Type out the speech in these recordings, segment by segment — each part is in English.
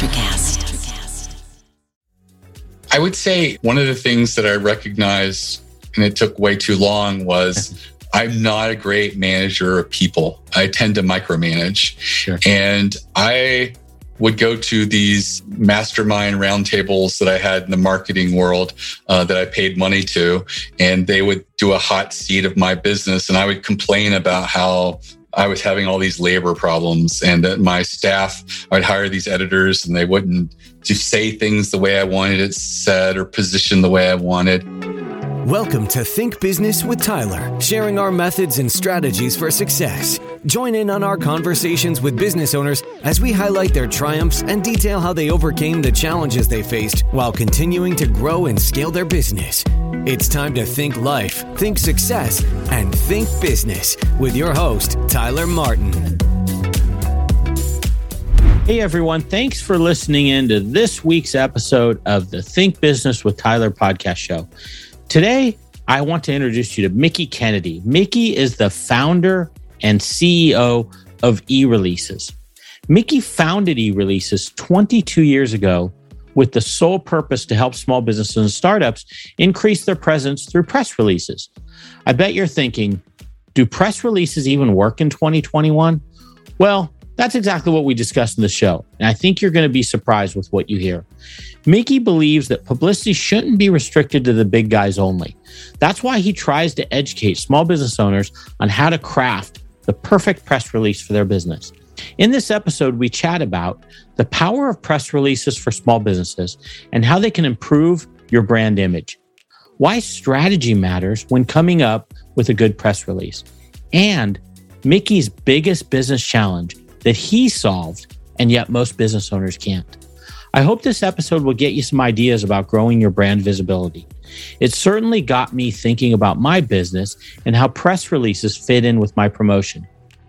Electricast. I would say one of the things that I recognized, and it took way too long, was I'm not a great manager of people. I tend to micromanage. Sure. And I would go to these mastermind roundtables that I had in the marketing world that I paid money to, and they would do a hot seat of my business. And I would complain about how I was having all these labor problems and that my staff, I'd hire these editors and they wouldn't just say things the way I wanted it said or position the way I wanted. Welcome to Think Business with Tyler, sharing our methods and strategies for success. Join in on our conversations with business owners as we highlight their triumphs and detail how they overcame the challenges they faced while continuing to grow and scale their business. It's time to think life, think success, and think business with your host, Tyler Martin. Hey everyone, thanks for listening in to this week's episode of the Think Business with Tyler podcast show. Today, I want to introduce you to Mickey Kennedy. Mickey is the founder and CEO of eReleases. Mickey founded eReleases 22 years ago with the sole purpose to help small businesses and startups increase their presence through press releases. I bet you're thinking, do press releases even work in 2021? Well, that's exactly what we discussed in the show, and I think you're going to be surprised with what you hear. Mickey believes that publicity shouldn't be restricted to the big guys only. That's why he tries to educate small business owners on how to craft the perfect press release for their business. In this episode, we chat about the power of press releases for small businesses and how they can improve your brand image, why strategy matters when coming up with a good press release, and Mickey's biggest business challenge that he solved, and yet most business owners can't. I hope this episode will get you some ideas about growing your brand visibility. It certainly got me thinking about my business and how press releases fit in with my promotion.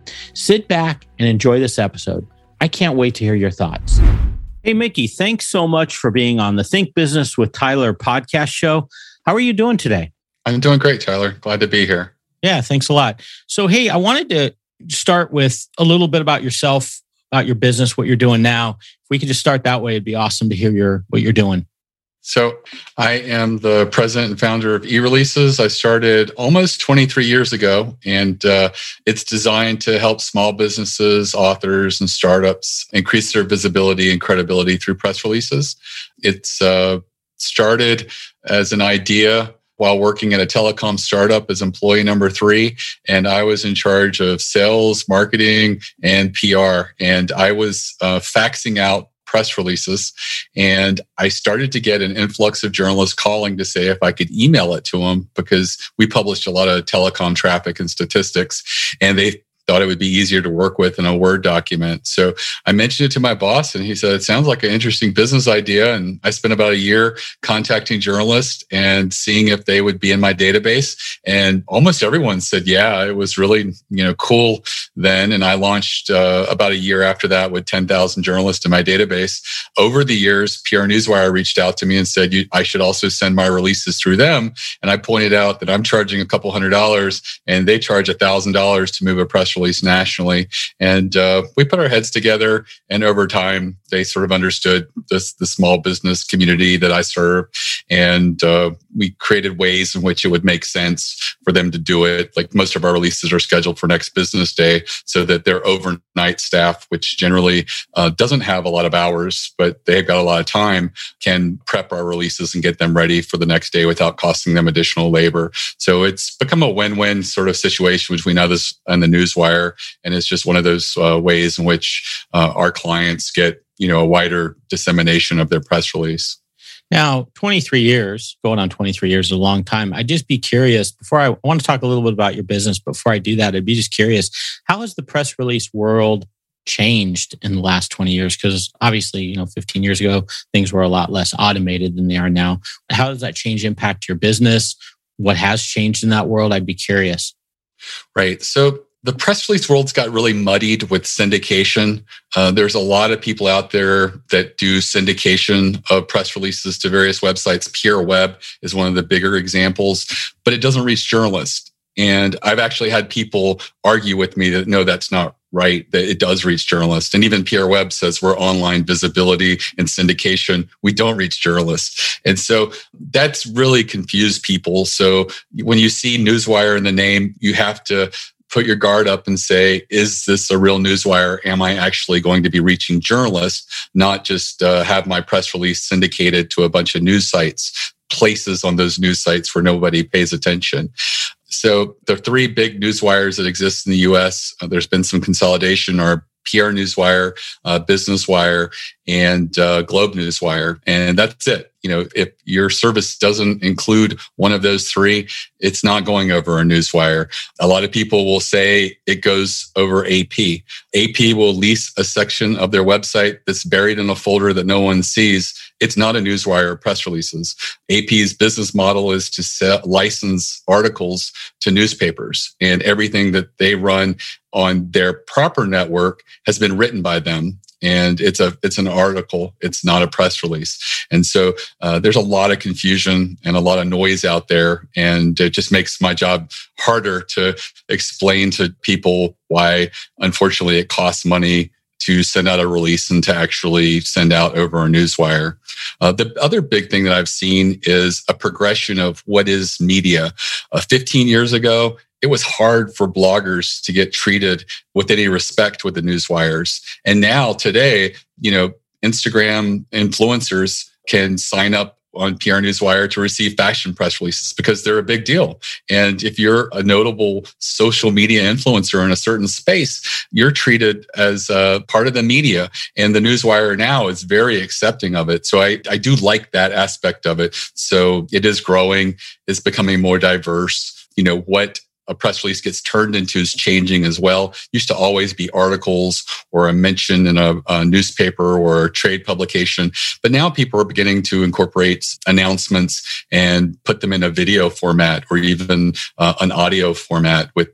Sit back and enjoy this episode. I can't wait to hear your thoughts. Hey, Mickey, thanks so much for being on the Think Business with Tyler podcast show. How are you doing today? I'm doing great, Tyler. Glad to be here. Yeah, thanks a lot. So, hey, I wanted to start with a little bit about yourself, about your business, what you're doing now. If we could just start that way, it'd be awesome to hear what you're doing. So I am the president and founder of eReleases. I started almost 23 years ago, and it's designed to help small businesses, authors, and startups increase their visibility and credibility through press releases. It's started as an idea while working at a telecom startup as employee number 3. And I was in charge of sales, marketing, and PR. And I was faxing out press releases. And I started to get an influx of journalists calling to say if I could email it to them, because we published a lot of telecom traffic and statistics, and they thought it would be easier to work with in a Word document. So I mentioned it to my boss, and he said, it sounds like an interesting business idea. And I spent about a year contacting journalists and seeing if they would be in my database. And almost everyone said, yeah, it was really, cool then. And I launched about a year after that with 10,000 journalists in my database. Over the years, PR Newswire reached out to me and said, I should also send my releases through them. And I pointed out that I'm charging a couple $100 and they charge $1,000 to move a press release nationally. And we put our heads together, and over time, they sort of understood the small business community that I serve. And we created ways in which it would make sense for them to do it. Like most of our releases are scheduled for next business day, so that their overnight staff, which generally doesn't have a lot of hours, but they've got a lot of time, can prep our releases and get them ready for the next day without costing them additional labor. So it's become a win-win sort of situation between us and the Newswire. And it's just one of those ways in which our clients get, a wider dissemination of their press release. Now, 23 years, going on 23 years is a long time. I'd just be curious, I want to talk a little bit about your business. Before I do that, I'd be just curious, how has the press release world changed in the last 20 years? Because obviously, 15 years ago, things were a lot less automated than they are now. How does that change impact your business? What has changed in that world? I'd be curious. Right. So the press release world's got really muddied with syndication. There's a lot of people out there that do syndication of press releases to various websites. PureWeb is one of the bigger examples, but it doesn't reach journalists. And I've actually had people argue with me that, no, that's not right, that it does reach journalists. And even Pierre Webb says we're online visibility and syndication. We don't reach journalists. And so that's really confused people. So when you see Newswire in the name, you have to put your guard up and say, is this a real Newswire? Am I actually going to be reaching journalists, not just have my press release syndicated to a bunch of news sites, places on those news sites where nobody pays attention? So the three big newswires that exist in the US, there's been some consolidation, are PR Newswire, Business Wire, and Globe Newswire. And that's it. If your service doesn't include one of those three, it's not going over a Newswire. A lot of people will say it goes over AP. AP will lease a section of their website that's buried in a folder that no one sees. It's not a Newswire or press releases. AP's business model is to license articles to newspapers, and everything that they run on their proper network has been written by them. And it's an article. It's not a press release. And so there's a lot of confusion and a lot of noise out there. And it just makes my job harder to explain to people why, unfortunately, it costs money to send out a release and to actually send out over a Newswire. The other big thing that I've seen is a progression of what is media. 15 years ago, it was hard for bloggers to get treated with any respect with the newswires. And now today, Instagram influencers can sign up on PR Newswire to receive fashion press releases because they're a big deal. And if you're a notable social media influencer in a certain space, you're treated as a part of the media. And the Newswire now is very accepting of it. So I do like that aspect of it. So it is growing, it's becoming more diverse. What a press release gets turned into is changing as well. Used to always be articles or a mention in a newspaper or a trade publication. But now people are beginning to incorporate announcements and put them in a video format or even an audio format with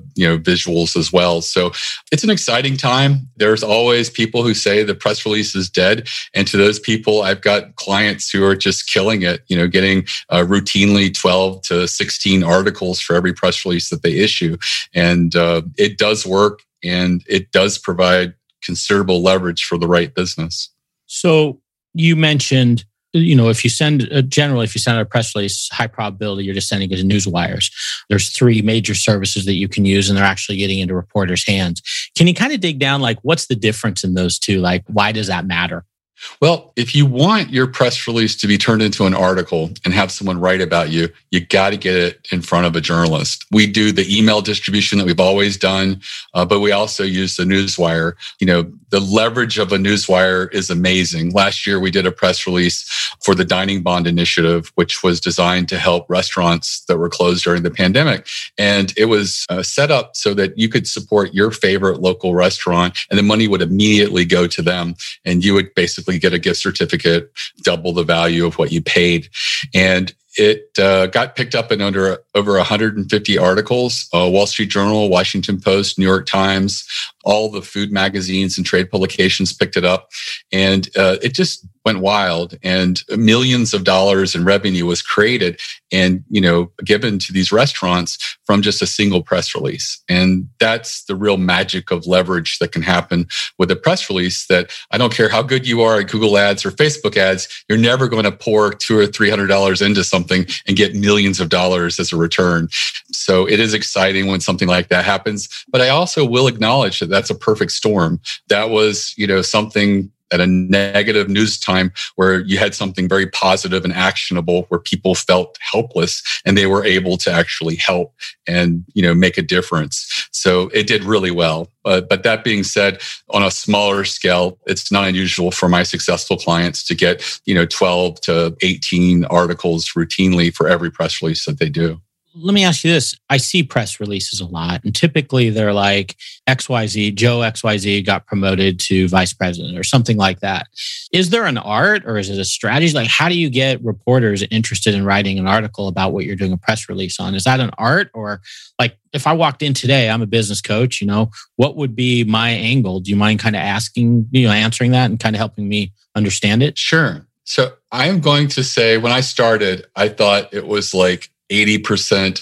visuals as well. So it's an exciting time. There's always people who say the press release is dead. And to those people, I've got clients who are just killing it, getting routinely 12 to 16 articles for every press release that they issue. And it does work, and it does provide considerable leverage for the right business. So you mentioned, if you send out a press release, high probability you're just sending it to newswires. There's three major services that you can use, and they're actually getting into reporters' hands. Can you kind of dig down, what's the difference in those two? Why does that matter? Well, if you want your press release to be turned into an article and have someone write about you, you got to get it in front of a journalist. We do the email distribution that we've always done, but we also use the Newswire. The leverage of a Newswire is amazing. Last year, we did a press release for the Dining Bond Initiative, which was designed to help restaurants that were closed during the pandemic. And it was set up so that you could support your favorite local restaurant, and the money would immediately go to them. And you would basically get a gift certificate, double the value of what you paid. And it got picked up in over 150 articles. Wall Street Journal, Washington Post, New York Times, all the food magazines and trade publications picked it up. And it just went wild, and millions of dollars in revenue was created and, given to these restaurants from just a single press release. And that's the real magic of leverage that can happen with a press release, that I don't care how good you are at Google ads or Facebook ads, you're never going to pour $200 or $300 into something and get millions of dollars as a return. So it is exciting when something like that happens. But I also will acknowledge that that's a perfect storm. That was, something at a negative news time where you had something very positive and actionable where people felt helpless and they were able to actually help and, make a difference. So it did really well. But that being said, on a smaller scale, it's not unusual for my successful clients to get, 12 to 18 articles routinely for every press release that they do. Let me ask you this. I see press releases a lot, and typically they're like XYZ, Joe XYZ got promoted to vice president or something like that. Is there an art or is it a strategy? How do you get reporters interested in writing an article about what you're doing a press release on? Is that an art? Or if I walked in today, I'm a business coach, what would be my angle? Do you mind kind of answering that and kind of helping me understand it? Sure. So I'm going to say when I started, I thought it was 80%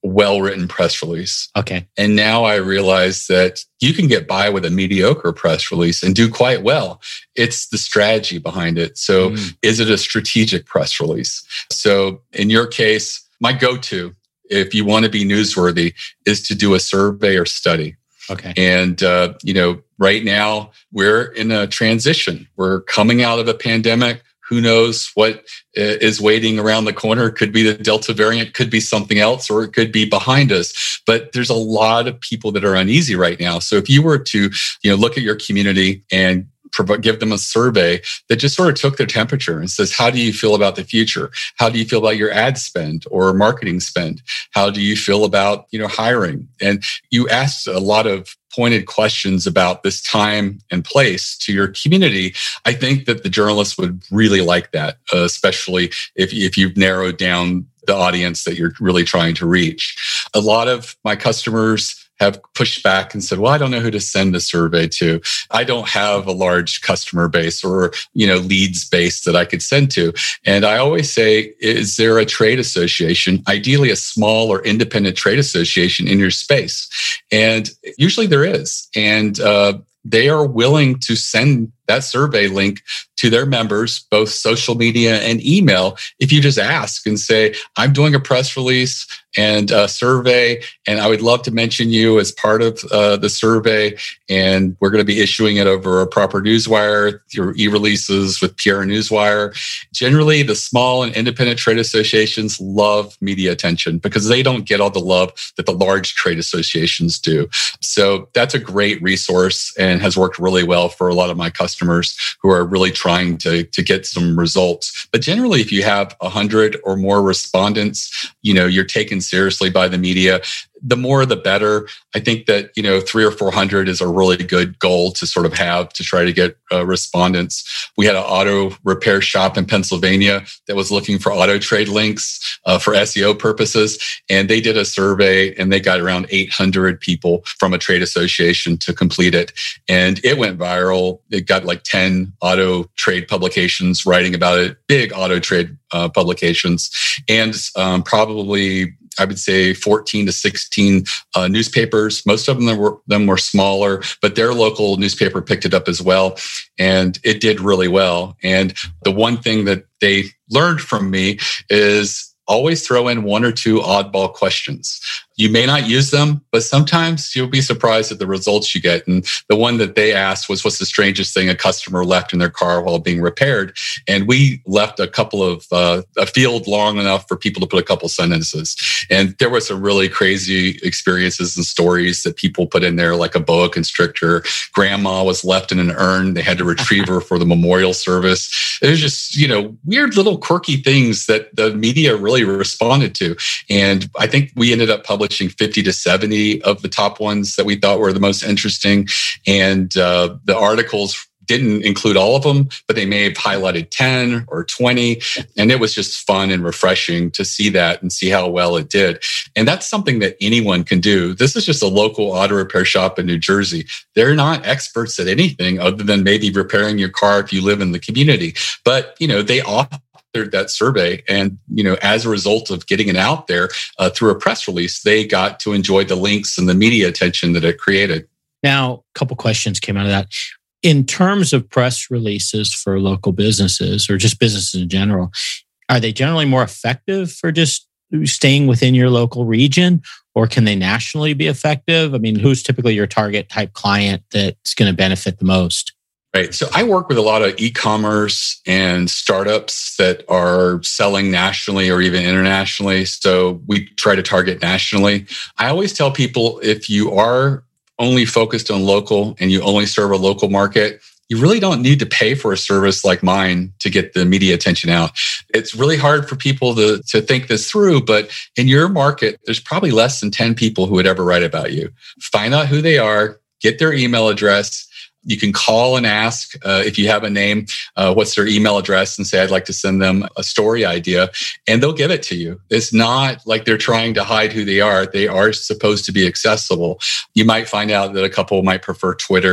well-written press release. Okay. And now I realize that you can get by with a mediocre press release and do quite well. It's the strategy behind it. So is it a strategic press release? So in your case, my go-to, if you want to be newsworthy, is to do a survey or study. Okay. And, right now we're in a transition. We're coming out of a pandemic. Who knows what is waiting around the corner? Could be the Delta variant, could be something else, or it could be behind us. But there's a lot of people that are uneasy right now. So if you were to, look at your community and give them a survey that just sort of took their temperature and says, how do you feel about the future? How do you feel about your ad spend or marketing spend? How do you feel about, hiring? And you asked a lot of pointed questions about this time and place to your community. I think that the journalists would really like that, especially if you've narrowed down the audience that you're really trying to reach. A lot of my customers have pushed back and said, well, I don't know who to send the survey to. I don't have a large customer base or, leads base that I could send to. And I always say, is there a trade association, ideally a small or independent trade association in your space? And usually there is. And they are willing to send that survey link to their members, both social media and email, if you just ask and say, I'm doing a press release and a survey, and I would love to mention you as part of the survey, and we're going to be issuing it over a proper newswire, your e-releases with PR Newswire. Generally, the small and independent trade associations love media attention because they don't get all the love that the large trade associations do. So that's a great resource and has worked really well for a lot of my customers who are really trying to get some results. But generally, if you have 100 or more respondents, you're taken seriously by the media. The more, the better. I think that, 300 or 400 is a really good goal to sort of have to try to get respondents. We had an auto repair shop in Pennsylvania that was looking for auto trade links for SEO purposes. And they did a survey and they got around 800 people from a trade association to complete it. And it went viral. It got like 10 auto trade publications writing about it, big auto trade publications. And probably, I would say 14 to 16 newspapers. Most of them were smaller, but their local newspaper picked it up as well. And it did really well. And the one thing that they learned from me is always throw in one or two oddball questions. You may not use them, but sometimes you'll be surprised at the results you get. And the one that they asked was, what's the strangest thing a customer left in their car while being repaired? And we left a couple of a field long enough for people to put a couple sentences. And there were some really crazy experiences and stories that people put in there, like a boa constrictor. Grandma was left in an urn. They had to retrieve her for the memorial service. It was just, weird little quirky things that the media really responded to. And I think we ended up publishing 50 to 70 of the top ones that we thought were the most interesting. And the articles didn't include all of them, but they may have highlighted 10 or 20. And it was just fun and refreshing to see that and see how well it did. And that's something that anyone can do. This is just a local auto repair shop in New Jersey. They're not experts at anything other than maybe repairing your car if you live in the community. But, they offer that survey. And, as a result of getting it out there through a press release, they got to enjoy the links and the media attention that it created. Now, a couple questions came out of that. In terms of press releases for local businesses or just businesses in general, are they generally more effective for just staying within your local region, or can they nationally be effective? I mean, who's typically your target type client that's going to benefit the most? Right. So I work with a lot of e-commerce and startups that are selling nationally or even internationally. So we try to target nationally. I always tell people, if you are only focused on local and you only serve a local market, you really don't need to pay for a service like mine to get the media attention out. It's really hard for people to think this through, but in your market, there's probably less than 10 people who would ever write about you. Find out who they are, get their email address. You can call and ask if you have a name, what's their email address, and say, I'd like to send them a story idea, and they'll give it to you. It's not like they're trying to hide who they are. They are supposed to be accessible. You might find out that a couple might prefer Twitter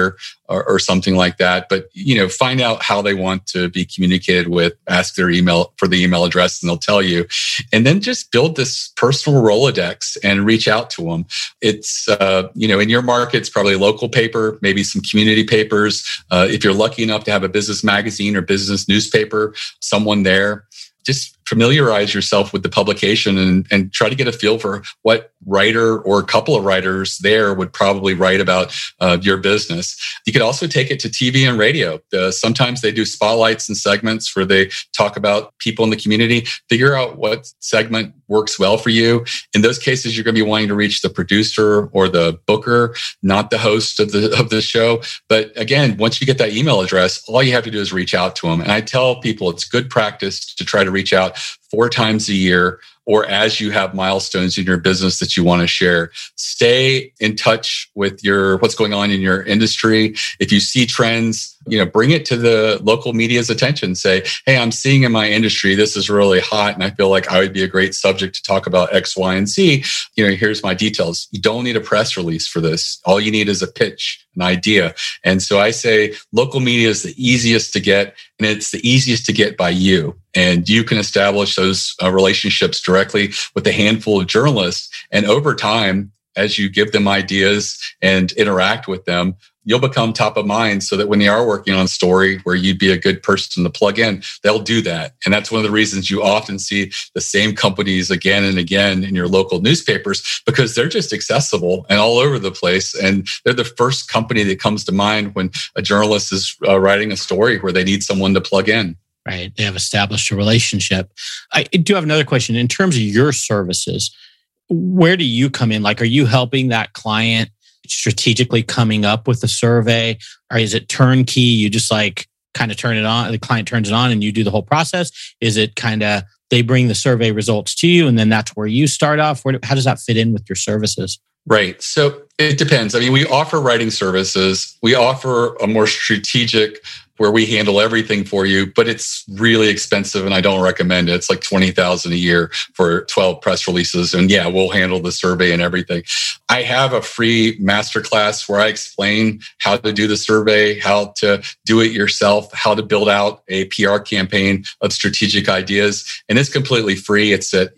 or something like that. But, find out how they want to be communicated with, ask their email for the email address and they'll tell you. And then just build this personal Rolodex and reach out to them. It's, in your market, it's probably a local paper, maybe some community papers. If you're lucky enough to have a business magazine or business newspaper, someone there. Just familiarize yourself with the publication and try to get a feel for what writer or a couple of writers there would probably write about your business. You could also take it to TV and radio. Sometimes they do spotlights and segments where they talk about people in the community. Figure out what segment works well for you. In those cases, you're going to be wanting to reach the producer or the booker, not the host of the show. But again, once you get that email address, all you have to do is reach out to them. And I tell people it's good practice to try to reach out 4 times a year, or as you have milestones in your business that you want to share. Stay in touch with what's going on in your industry. If you see trends, bring it to the local media's attention. Say, hey, I'm seeing in my industry, this is really hot, and I feel like I would be a great subject to talk about X, Y, and Z. Here's my details. You don't need a press release for this. All you need is a pitch, an idea. And so I say local media is the easiest to get, and it's the easiest to get by you. And you can establish those relationships directly with a handful of journalists. And over time, as you give them ideas and interact with them, you'll become top of mind so that when they are working on a story where you'd be a good person to plug in, they'll do that. And that's one of the reasons you often see the same companies again and again in your local newspapers, because they're just accessible and all over the place. And they're the first company that comes to mind when a journalist is writing a story where they need someone to plug in. Right. They have established a relationship. I do have another question. In terms of your services, where do you come in? Like, are you helping that client strategically coming up with a survey? Or is it turnkey? You just kind of turn it on, the client turns it on and you do the whole process? Is it kind of they bring the survey results to you and then that's where you start off? How does that fit in with your services? Right. So it depends. I mean, we offer writing services. We offer a more strategic where we handle everything for you, but it's really expensive and I don't recommend it. It's like $20,000 a year for 12 press releases. And yeah, we'll handle the survey and everything. I have a free masterclass where I explain how to do the survey, how to do it yourself, how to build out a PR campaign of strategic ideas. And it's completely free. It's at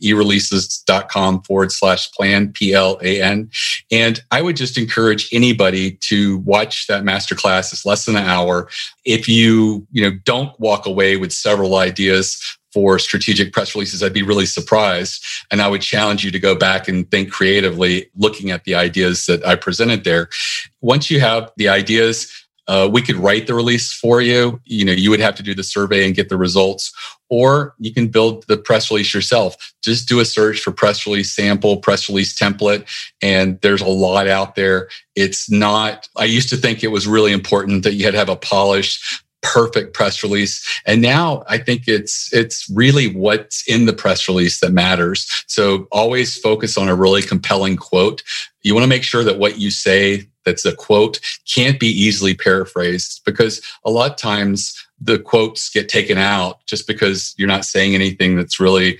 ereleases.com/plan, PLAN. And I would just encourage anybody to watch that masterclass. It's less than an hour. If you don't walk away with several ideas for strategic press releases, I'd be really surprised. And I would challenge you to go back and think creatively, looking at the ideas that I presented there. Once you have the ideas, we could write the release for you. You would have to do the survey and get the results, or you can build the press release yourself. Just do a search for press release sample, press release template, and there's a lot out there. It's not, I used to think it was really important that you had to have a polished, perfect press release. And now I think it's really what's in the press release that matters. So always focus on a really compelling quote. You want to make sure that what you say that's a quote can't be easily paraphrased, because a lot of times the quotes get taken out just because you're not saying anything that's really,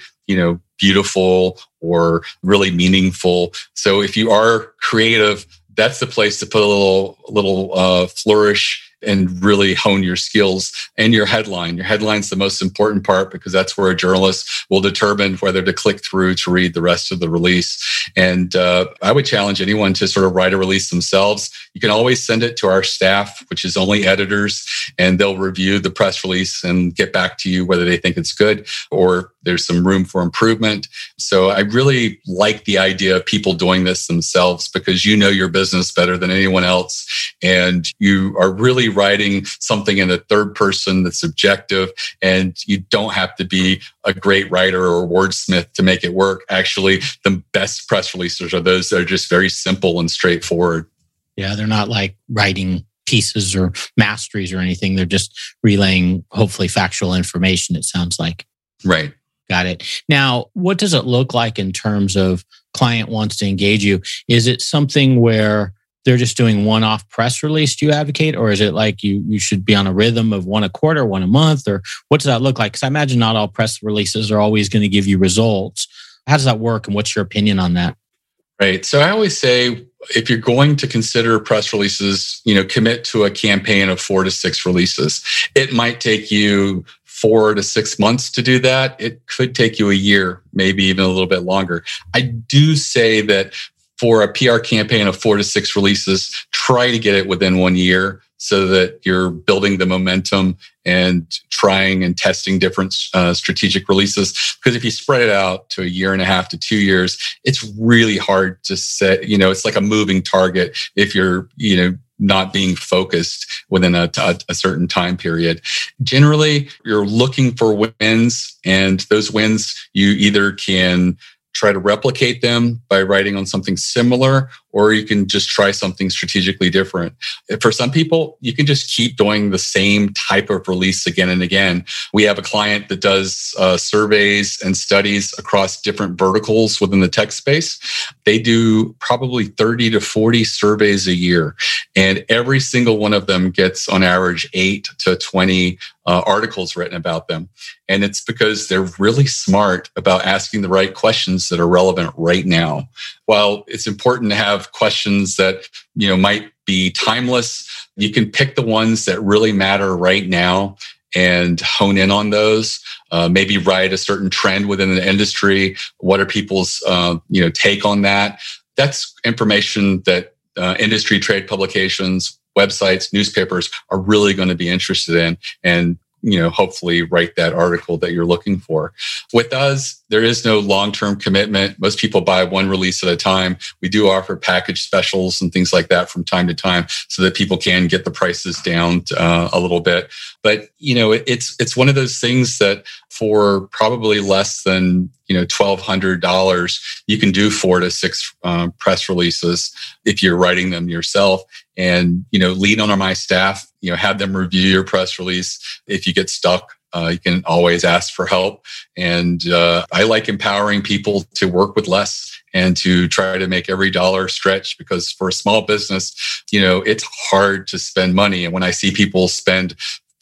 beautiful or really meaningful. So if you are creative, that's the place to put a little flourish and really hone your skills. And your headline. Your headline's the most important part, because that's where a journalist will determine whether to click through to read the rest of the release. And I would challenge anyone to sort of write a release themselves. You can always send it to our staff, which is only editors, and they'll review the press release and get back to you whether they think it's good or there's some room for improvement. So I really like the idea of people doing this themselves, because you know your business better than anyone else. And you are really writing something in the third person that's objective, and you don't have to be a great writer or wordsmith to make it work. Actually, the best press releases are those that are just very simple and straightforward. Yeah, they're not like writing pieces or masteries or anything. They're just relaying, hopefully, factual information, it sounds like. Right. Got it. Now, what does it look like in terms of client wants to engage you? Is it something where they're just doing one-off press release, do you advocate? Or is it like you should be on a rhythm of one a quarter, one a month? Or what does that look like? Because I imagine not all press releases are always going to give you results. How does that work? And what's your opinion on that? Right. So I always say if you're going to consider press releases, commit to a campaign of 4 to 6 releases. It might take you 4 to 6 months to do that. It could take you a year, maybe even a little bit longer. I do say that for a PR campaign of 4 to 6 releases, try to get it within 1 year so that you're building the momentum and trying and testing different strategic releases. Because if you spread it out to a year and a half to 2 years, it's really hard to set, it's like a moving target if you're, not being focused within a certain time period. Generally, you're looking for wins, and those wins you either can try to replicate them by writing on something similar, or you can just try something strategically different. For some people, you can just keep doing the same type of release again and again. We have a client that does surveys and studies across different verticals within the tech space. They do probably 30 to 40 surveys a year, and every single one of them gets on average 8 to 20 articles written about them. And it's because they're really smart about asking the right questions that are relevant right now. While it's important to have questions that, might be timeless, you can pick the ones that really matter right now and hone in on those. Maybe write a certain trend within the industry. What are people's, take on that? That's information that industry trade publications, websites, newspapers are really going to be interested in, and hopefully write that article that you're looking for. With us, there is no long-term commitment. Most people buy one release at a time. We do offer package specials and things like that from time to time so that people can get the prices down a little bit. But, it's one of those things that for probably less than, $1,200, you can do 4 to 6 press releases if you're writing them yourself. And, lean on my staff, have them review your press release. If you get stuck, you can always ask for help. And I like empowering people to work with less and to try to make every dollar stretch, because for a small business, it's hard to spend money. And when I see people spend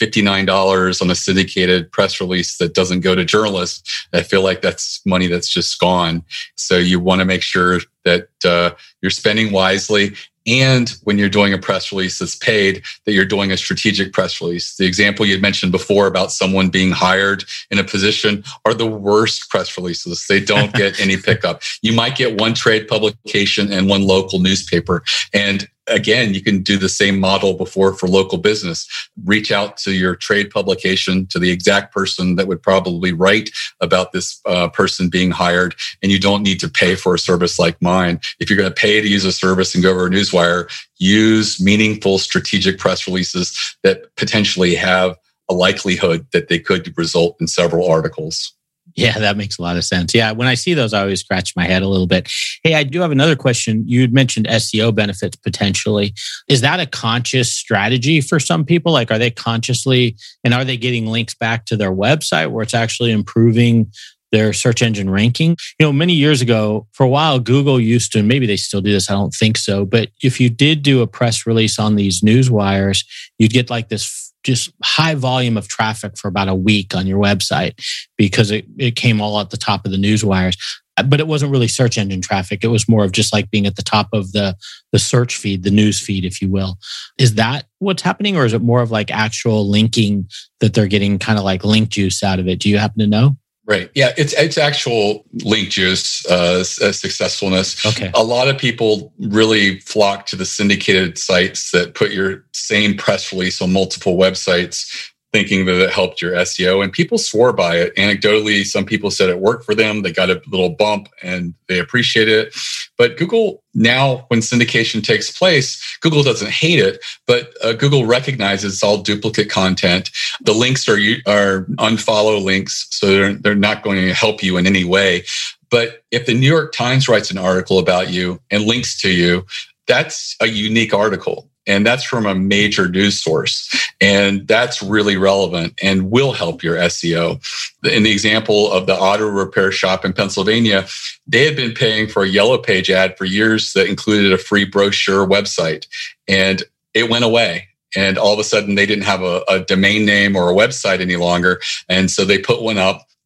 $59 on a syndicated press release that doesn't go to journalists, I feel like that's money that's just gone. So you want to make sure that you're spending wisely. And when you're doing a press release that's paid, that you're doing a strategic press release. The example you had mentioned before about someone being hired in a position are the worst press releases. They don't get any pickup. You might get one trade publication and one local newspaper. And again, you can do the same model before for local business. Reach out to your trade publication, to the exact person that would probably write about this person being hired. And you don't need to pay for a service like mine. If you're going to pay to use a service and go over a newswire, use meaningful strategic press releases that potentially have a likelihood that they could result in several articles. Yeah, that makes a lot of sense. Yeah, when I see those, I always scratch my head a little bit. Hey, I do have another question. You had mentioned SEO benefits potentially. Is that a conscious strategy for some people? Like, are they consciously, and are they getting links back to their website where it's actually improving their search engine ranking? Many years ago, for a while, Google used to, and maybe they still do this, I don't think so, but if you did do a press release on these news wires, you'd get like this just high volume of traffic for about a week on your website because it came all at the top of the news wires. But it wasn't really search engine traffic. It was more of just like being at the top of the search feed, the news feed, if you will. Is that what's happening, or is it more of like actual linking that they're getting kind of like link juice out of it? Do you happen to know? Right. Yeah, it's actual link juice, successfulness. Okay. A lot of people really flock to the syndicated sites that put your same press release on multiple websites, thinking that it helped your SEO. And people swore by it. Anecdotally, some people said it worked for them. They got a little bump and they appreciate it. But Google now, when syndication takes place, Google doesn't hate it, but Google recognizes it's all duplicate content. The links are unfollow links, so they're not going to help you in any way. But if the New York Times writes an article about you and links to you, that's a unique article. And that's from a major news source. And that's really relevant and will help your SEO. In the example of the auto repair shop in Pennsylvania, they had been paying for a Yellow Page ad for years that included a free brochure website. And it went away. And all of a sudden, they didn't have a domain name or a website any longer. And so they put one up.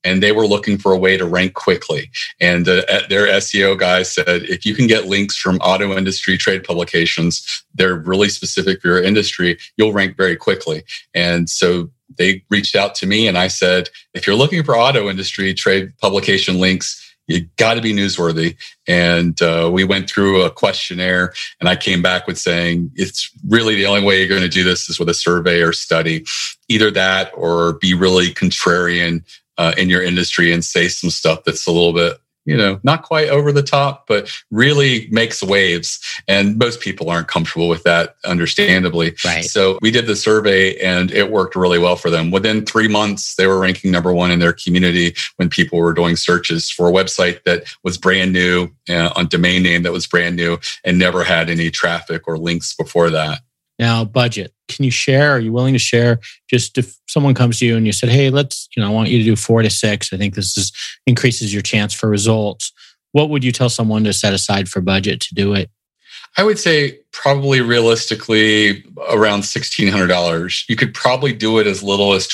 and they were looking for a way to rank quickly. And their SEO guy said, if you can get links from auto industry trade publications, they're really specific for your industry, you'll rank very quickly. And so they reached out to me and I said, if you're looking for auto industry trade publication links, you got to be newsworthy. And we went through a questionnaire and I came back with saying, it's really the only way you're going to do this is with a survey or study. Either that or be really contrarian in your industry and say some stuff that's a little bit, not quite over the top, but really makes waves. And most people aren't comfortable with that, understandably. Right. So we did the survey and it worked really well for them. Within 3 months, they were ranking number one in their community when people were doing searches for a website that was brand new, on domain name that was brand new and never had any traffic or links before that. Now, budget. Can you share? Are you willing to share? Just if someone comes to you and you said, hey, I want you to do 4 to 6. I think this increases your chance for results. What would you tell someone to set aside for budget to do it? I would say probably realistically around $1,600. You could probably do it as little as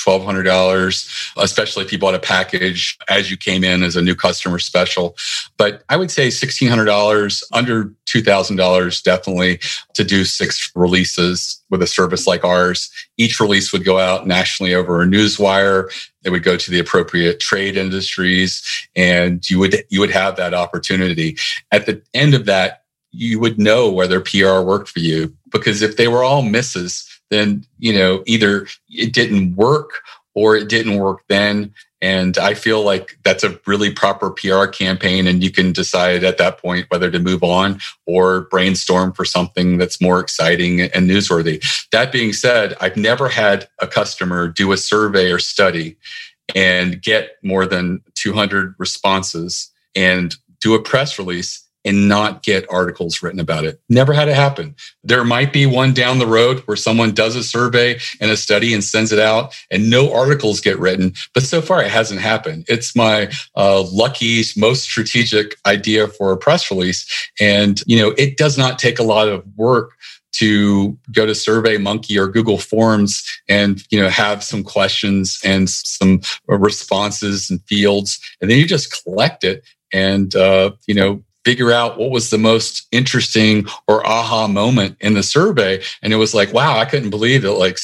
$1,200, especially if you bought a package as you came in as a new customer special. But I would say $1,600, under $2,000 definitely, to do 6 releases with a service like ours. Each release would go out nationally over a newswire. It would go to the appropriate trade industries, and you would have that opportunity. At the end of that, you would know whether PR worked for you, because if they were all misses, then, either it didn't work or it didn't work then. And I feel like that's a really proper PR campaign. And you can decide at that point whether to move on or brainstorm for something that's more exciting and newsworthy. That being said, I've never had a customer do a survey or study and get more than 200 responses and do a press release and not get articles written about it. Never had it happen. There might be one down the road where someone does a survey and a study and sends it out and no articles get written. But so far, it hasn't happened. It's my lucky, most strategic idea for a press release. And, it does not take a lot of work to go to SurveyMonkey or Google Forms and, have some questions and some responses and fields. And then you just collect it and, figure out what was the most interesting or aha moment in the survey. And it was like, wow, I couldn't believe that like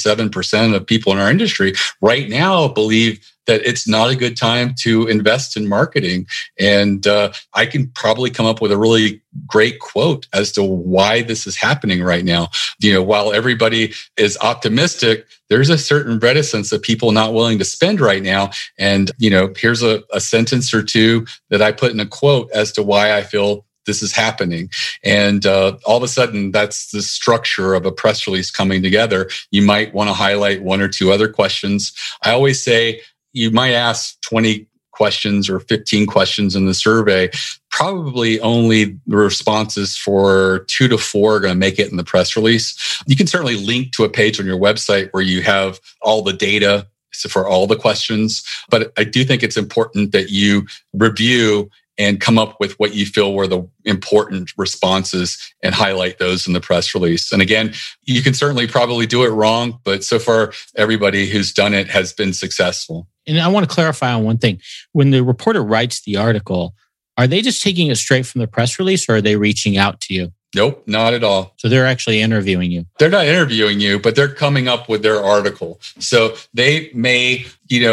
67% of people in our industry right now believe that it's not a good time to invest in marketing. And I can probably come up with a really great quote as to why this is happening right now. While everybody is optimistic, there's a certain reticence of people not willing to spend right now. And, here's a sentence or two that I put in a quote as to why I feel this is happening. And all of a sudden, that's the structure of a press release coming together. You might want to highlight 1 or 2 other questions. I always say, you might ask 20 questions or 15 questions in the survey. Probably only the responses for 2 to 4 are going to make it in the press release. You can certainly link to a page on your website where you have all the data for all the questions. But I do think it's important that you review and come up with what you feel were the important responses and highlight those in the press release. And again, you can certainly probably do it wrong, but so far, everybody who's done it has been successful. And I want to clarify on one thing. When the reporter writes the article, are they just taking it straight from the press release or are they reaching out to you? Nope, not at all. So they're actually interviewing you. They're not interviewing you, but they're coming up with their article. So they may,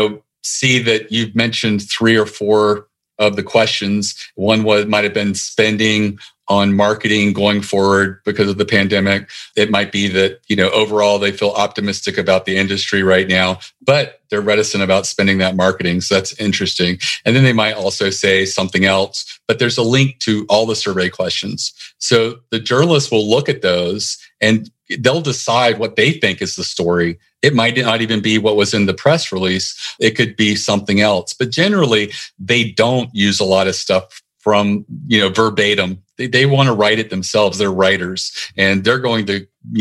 see that you've mentioned 3 or 4 of the questions. One might have been spending on marketing going forward because of the pandemic. It might be that, overall they feel optimistic about the industry right now, but they're reticent about spending that marketing. So that's interesting. And then they might also say something else, but there's a link to all the survey questions. So the journalists will look at those and they'll decide what they think is the story. It might not even be what was in the press release. It could be something else. But generally, they don't use a lot of stuff from, verbatim. They want to write it themselves. They're writers, and they're going to,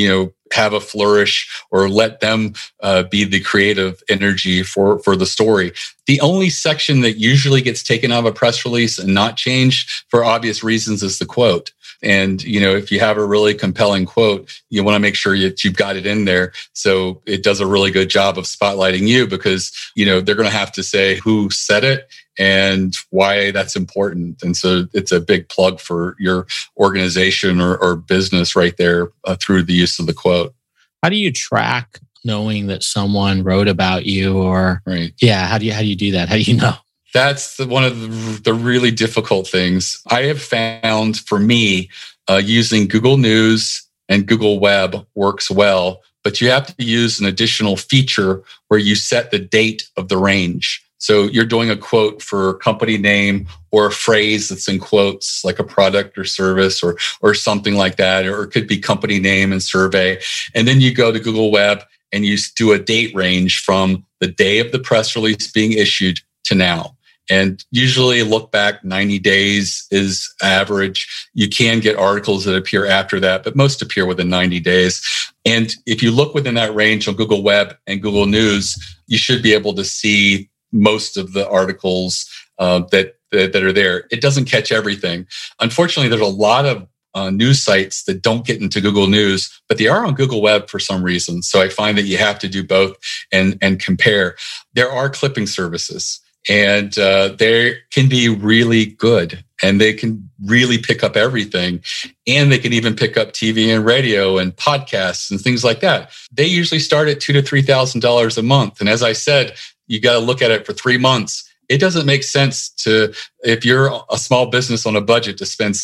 have a flourish or let them be the creative energy for the story. The only section that usually gets taken out of a press release and not changed for obvious reasons is the quote. And, if you have a really compelling quote, you want to make sure that you've got it in there. So it does a really good job of spotlighting you because, they're going to have to say who said it and why that's important. And so it's a big plug for your organization or business right there through the use of the quote. How do you track knowing that someone wrote about you or, right? Yeah. How do you do that? How do you know? That's one of the really difficult things. I have found for me, using Google News and Google Web works well, but you have to use an additional feature where you set the date of the range. So you're doing a quote for a company name or a phrase that's in quotes, like a product or service or something like that, or it could be company name and survey. And then you go to Google Web and you do a date range from the day of the press release being issued to now. And usually look back 90 days is average. You can get articles that appear after that, but most appear within 90 days. And if you look within that range on Google Web and Google News, you should be able to see most of the articles that are there. It doesn't catch everything. Unfortunately, there's a lot of news sites that don't get into Google News, but they are on Google Web for some reason. So I find that you have to do both and compare. There are clipping services. And they can be really good and they can really pick up everything. And they can even pick up TV and radio and podcasts and things like that. They usually start at $2,000 to $3,000 a month. And as I said, you got to look at it for 3 months. It doesn't make sense to, if you're a small business on a budget, to spend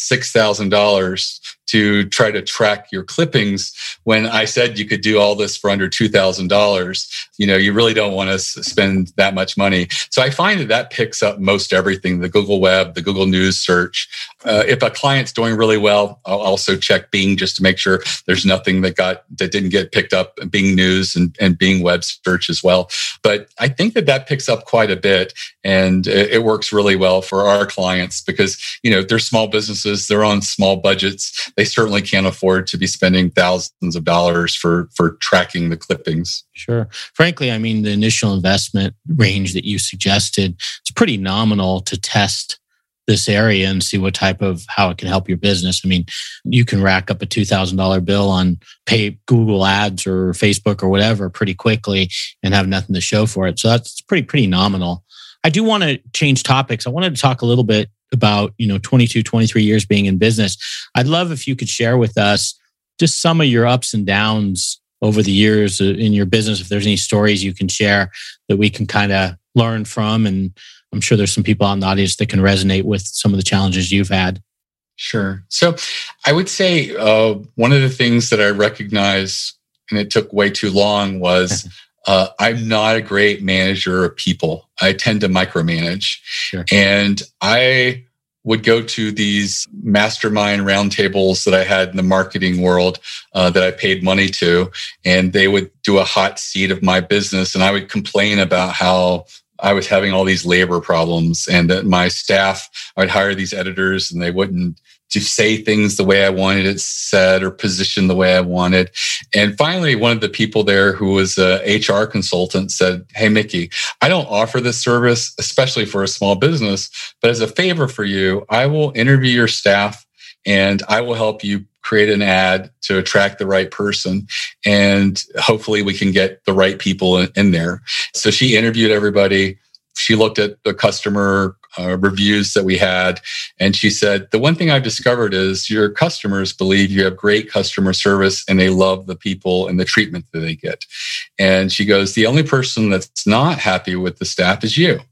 $6,000 to try to track your clippings when I said you could do all this for under $2,000. You really don't want to spend that much money. So I find that picks up most everything, the Google Web, the Google News search. If a client's doing really well, I'll also check Bing just to make sure there's nothing that didn't get picked up in Bing News and Bing Web search as well. But I think that picks up quite a bit. And it works really well for our clients because, they're small businesses, they're on small budgets. They certainly can't afford to be spending thousands of dollars for tracking the clippings. Sure. Frankly, the initial investment range that you suggested, it's pretty nominal to test this area and see what type of, how it can help your business. You can rack up a $2,000 bill on pay Google ads or Facebook or whatever pretty quickly and have nothing to show for it. So that's pretty nominal. I do want to change topics. I wanted to talk a little bit about, 22, 23 years being in business. I'd love if you could share with us just some of your ups and downs over the years in your business. If there's any stories you can share that we can kind of learn from. And I'm sure there's some people out in the audience that can resonate with some of the challenges you've had. Sure. So I would say one of the things that I recognize, and it took way too long, was I'm not a great manager of people. I tend to micromanage. Sure. And I would go to these mastermind roundtables that I had in the marketing world that I paid money to, and they would do a hot seat of my business. And I would complain about how I was having all these labor problems and that my staff, I would hire these editors and they wouldn't just say things the way I wanted it said or positioned the way I wanted. And finally, one of the people there who was a HR consultant said, "Hey, Mickey, I don't offer this service, especially for a small business, but as a favor for you, I will interview your staff and I will help you create an ad to attract the right person. And hopefully we can get the right people in there." So she interviewed everybody. She looked at the customer reviews that we had. And she said, "The one thing I've discovered is your customers believe you have great customer service and they love the people and the treatment that they get." And she goes, "The only person that's not happy with the staff is you.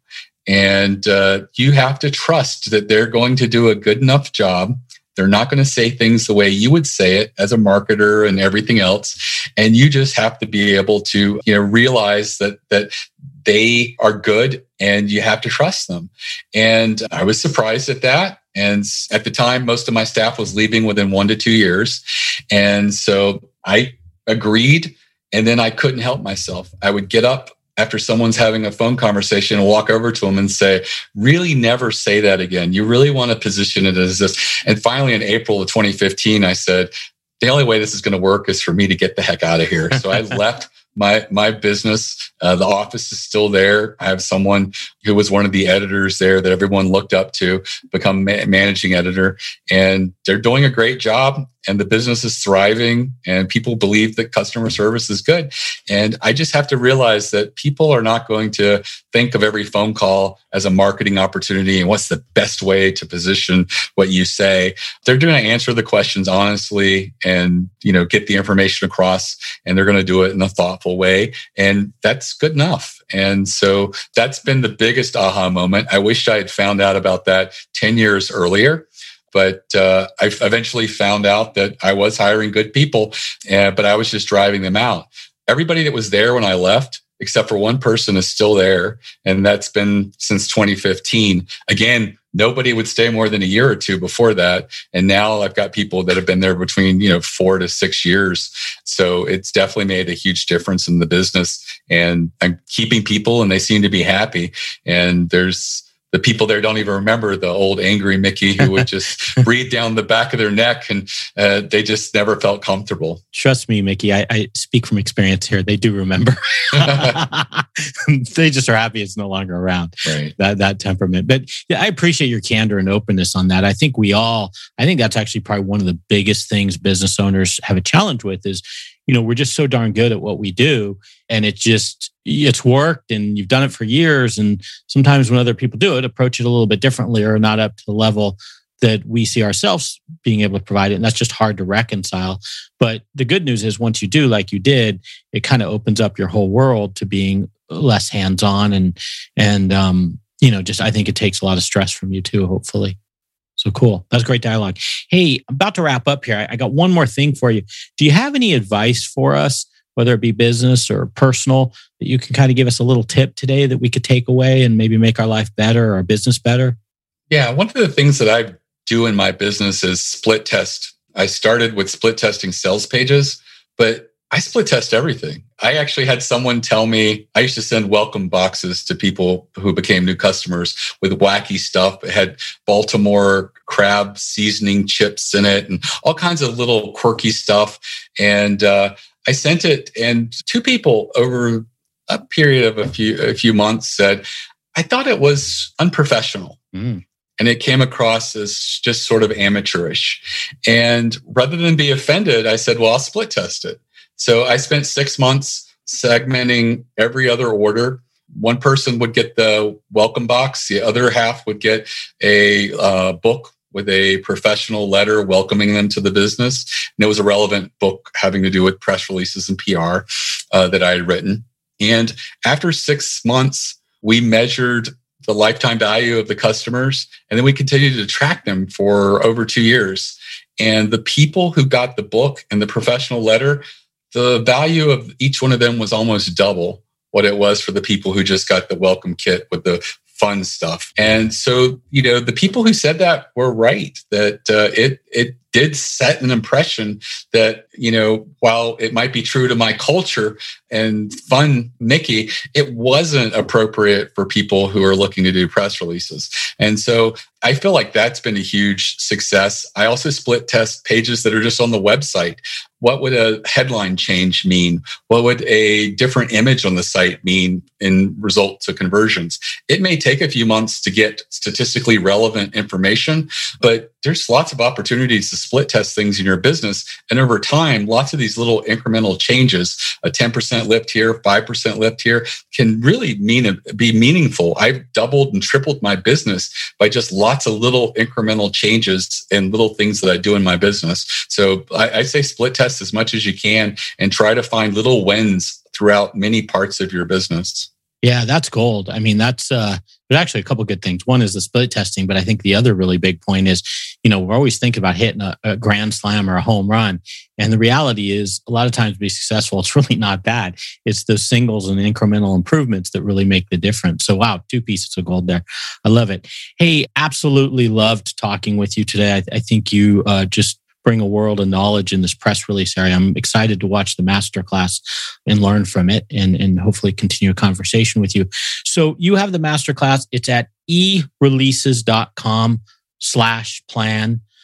And you have to trust that they're going to do a good enough job. They're not going to say things the way you would say it as a marketer and everything else. And you just have to be able to, realize that they are good and you have to trust them." And I was surprised at that. And at the time, most of my staff was leaving within 1 to 2 years. And so I agreed, and then I couldn't help myself. I would get up after someone's having a phone conversation and walk over to them and say, "Really never say that again. You really want to position it as this." And finally, in April of 2015, I said, the only way this is going to work is for me to get the heck out of here. So I left my business. The office is still there. I have someone who was one of the editors there that everyone looked up to become managing editor, and they're doing a great job, and the business is thriving, and people believe that customer service is good. And I just have to realize that people are not going to think of every phone call as a marketing opportunity and what's the best way to position what you say. They're going to answer the questions honestly and, get the information across, and they're going to do it in a thoughtful way. And that's good enough. And so that's been the biggest aha moment. I wish I had found out about that 10 years earlier. But I eventually found out that I was hiring good people, but I was just driving them out. Everybody that was there when I left, except for one person, is still there. And that's been since 2015. Again, nobody would stay more than a year or two before that. And now I've got people that have been there between 4 to 6 years. So it's definitely made a huge difference in the business. And I'm keeping people, and they seem to be happy. And there's the people there don't even remember the old angry Mickey who would just breathe down the back of their neck, and they just never felt comfortable. Trust me, Mickey, I speak from experience here. They do remember. They just are happy it's no longer around, right. that temperament. But I appreciate your candor and openness on that. I think that's actually probably one of the biggest things business owners have a challenge with is, we're just so darn good at what we do, and it's worked, and you've done it for years. And sometimes when other people do it, approach it a little bit differently or not up to the level that we see ourselves being able to provide it. And that's just hard to reconcile. But the good news is once you do, like you did, it kind of opens up your whole world to being less hands-on and I think it takes a lot of stress from you too, hopefully. So cool. That's great dialogue. Hey, I'm about to wrap up here. I got one more thing for you. Do you have any advice for us, whether it be business or personal, that you can kind of give us a little tip today that we could take away and maybe make our life better or our business better? Yeah. One of the things that I do in my business is split test. I started with split testing sales pages, but I split test everything. I actually had someone tell me, I used to send welcome boxes to people who became new customers with wacky stuff. It had Baltimore crab seasoning chips in it and all kinds of little quirky stuff. And I sent it, and 2 people over a period of a few months said, I thought it was unprofessional. And it came across as just sort of amateurish. And rather than be offended, I said, well, I'll split test it. So I spent 6 months segmenting every other order. One person would get the welcome box. The other half would get a book with a professional letter welcoming them to the business. And it was a relevant book having to do with press releases and PR that I had written. And after 6 months, we measured the lifetime value of the customers, and then we continued to track them for over 2 years. And the people who got the book and the professional letter, the value of each one of them was almost double what it was for the people who just got the welcome kit with the fun stuff. And so, the people who said that were right, that it did set an impression that, while it might be true to my culture and fun Mickey, it wasn't appropriate for people who are looking to do press releases. And so I feel like that's been a huge success. I also split test pages that are just on the website. What would a headline change mean? What would a different image on the site mean in result to conversions? It may take a few months to get statistically relevant information, but there's lots of opportunities to split test things in your business. And over time, lots of these little incremental changes, a 10% lift here, 5% lift here, can really be meaningful. I've doubled and tripled my business by just lots of little incremental changes and little things that I do in my business. So I say split test as much as you can and try to find little wins throughout many parts of your business. Yeah, that's gold. I mean, there's actually a couple of good things. One is the split testing, but I think the other really big point is, we're always thinking about hitting a grand slam or a home run. And the reality is a lot of times to be successful, it's really not that. It's those singles and incremental improvements that really make the difference. So wow, 2 pieces of gold there. I love it. Hey, absolutely loved talking with you today. I think you just bring a world of knowledge in this press release area. I'm excited to watch the masterclass and learn from it and hopefully continue a conversation with you. So you have the masterclass. It's at ereleases.com/plan.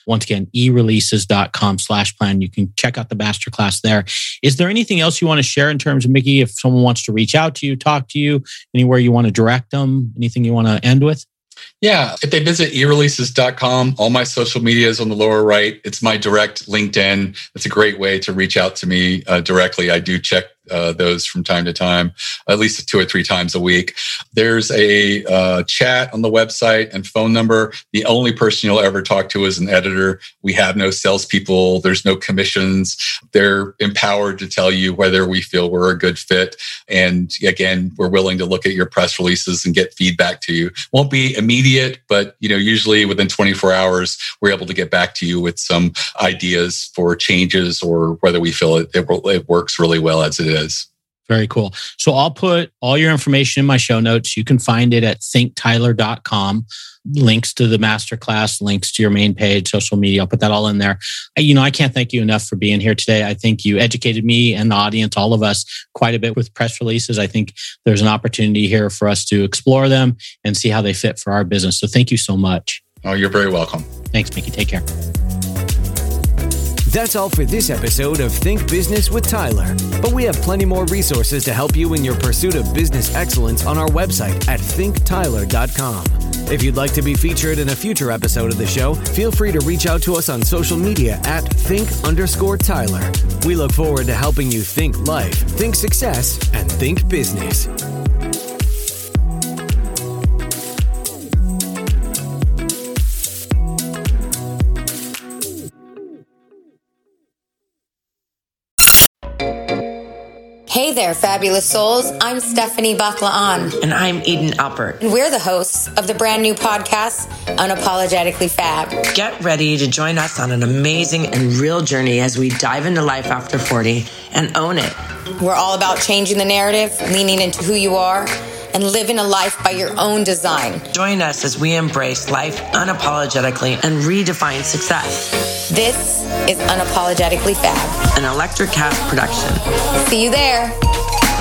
Once again, ereleases.com/plan. You can check out the masterclass there. Is there anything else you want to share in terms of, Mickey, if someone wants to reach out to you, talk to you, anywhere you want to direct them, anything you want to end with? Yeah, if they visit ereleases.com, all my social media is on the lower right. It's my direct LinkedIn. It's a great way to reach out to me directly. I do check those from time to time, at least 2 or 3 times a week. There's a chat on the website and phone number. The only person you'll ever talk to is an editor. We have no salespeople. There's no commissions. They're empowered to tell you whether we feel we're a good fit. And again, we're willing to look at your press releases and get feedback to you. Won't be immediate, but usually within 24 hours, we're able to get back to you with some ideas for changes or whether we feel it works really well as it is. Very cool. So I'll put all your information in my show notes. You can find it at thinktyler.com. Links to the masterclass, links to your main page, social media. I'll put that all in there. I can't thank you enough for being here today. I think you educated me and the audience, all of us, quite a bit with press releases. I think there's an opportunity here for us to explore them and see how they fit for our business. So thank you so much. Oh, you're very welcome. Thanks, Mickey. Take care. That's all for this episode of Think Business with Tyler. But we have plenty more resources to help you in your pursuit of business excellence on our website at thinktyler.com. If you'd like to be featured in a future episode of the show, feel free to reach out to us on social media at think_Tyler. We look forward to helping you think life, think success, and think business. Hey there, fabulous souls. I'm Stephanie Baklaan. And I'm Eden Alpert. And we're the hosts of the brand new podcast, Unapologetically Fab. Get ready to join us on an amazing and real journey as we dive into life after 40 and own it. We're all about changing the narrative, leaning into who you are, and living a life by your own design. Join us as we embrace life unapologetically and redefine success. This is Unapologetically Fab, an Electric Cat production. See you there.